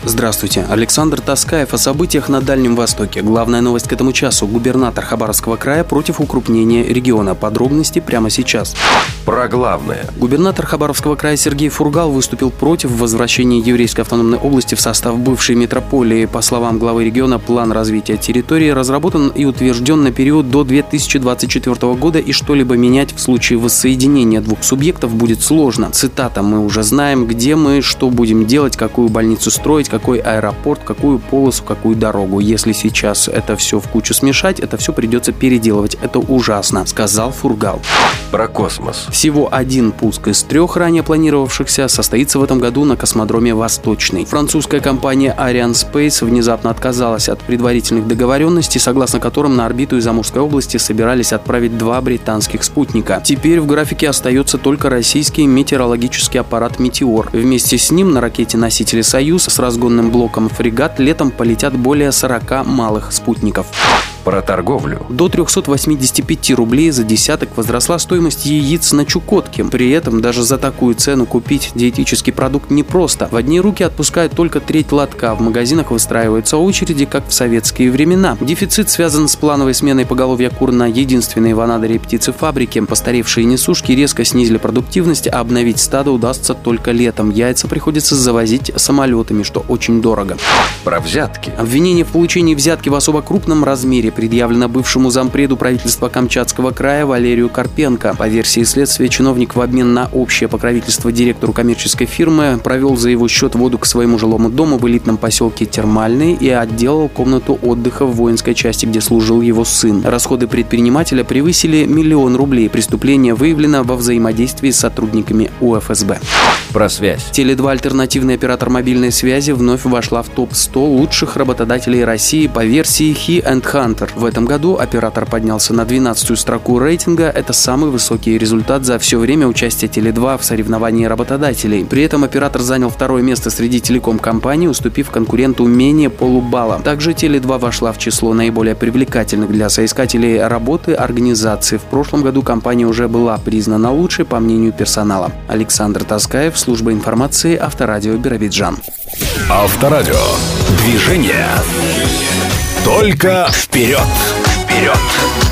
Здравствуйте. Александр Таскаев о событиях на Дальнем Востоке. Главная новость к этому часу. Губернатор Хабаровского края против укрупнения региона. Подробности прямо сейчас. Про главное. Губернатор Хабаровского края Сергей Фургал выступил против возвращения еврейской автономной области в состав бывшей метрополии. По словам главы региона, план развития территории разработан и утвержден на период до 2024 года, и что-либо менять в случае воссоединения двух субъектов будет сложно. Цитата: «Мы уже знаем, где мы, что будем делать, какую больницу строить, какой аэропорт, какую полосу, какую дорогу. Если сейчас это все в кучу смешать, это все придется переделывать. Это ужасно», — сказал Фургал. Про космос. Всего один пуск из 3 ранее планировавшихся состоится в этом году на космодроме Восточный. Французская компания Arianespace внезапно отказалась от предварительных договоренностей, согласно которым на орбиту из Амурской области собирались отправить 2 британских спутника. Теперь в графике остается только российский метеорологический аппарат «Метеор». Вместе с ним на ракете-носителе «Союз» с разгонным блоком «Фрегат» летом полетят более 40 малых спутников. Про торговлю. До 385 рублей за десяток возросла стоимость яиц на Чукотке. При этом даже за такую цену купить диетический продукт непросто. В одни руки отпускают только треть лотка, в магазинах выстраиваются очереди, как в советские времена. Дефицит связан с плановой сменой поголовья кур на единственной в Анадыре птицефабрике. Постаревшие несушки резко снизили продуктивность, а обновить стадо удастся только летом. Яйца приходится завозить самолетами, что очень дорого. Про взятки. Обвинение в получении взятки в особо крупном размере предъявлено бывшему зампреду правительства Камчатского края Валерию Карпенко. По версии следствия, чиновник в обмен на общее покровительство директору коммерческой фирмы провел за его счет воду к своему жилому дому в элитном поселке Термальный и отделал комнату отдыха в воинской части, где служил его сын. Расходы предпринимателя превысили 1 000 000 рублей. Преступление выявлено во взаимодействии с сотрудниками УФСБ. Про связь. Теле2, альтернативный оператор мобильной связи, вновь вошла в топ-100 лучших работодателей России по версии He & Hunter. В этом году оператор поднялся на 12-ю строку рейтинга. Это самый высокий результат за все время участия Теле2 в соревновании работодателей. При этом оператор занял 2-е место среди телеком-компаний, уступив конкуренту менее полубалла. Также Теле2 вошла в число наиболее привлекательных для соискателей работы организаций. В прошлом году компания уже была признана лучшей по мнению персонала. Александр Таскаев, служба информации, Авторадио Биробиджан. Авторадио. Движение. Только вперед! Вперед!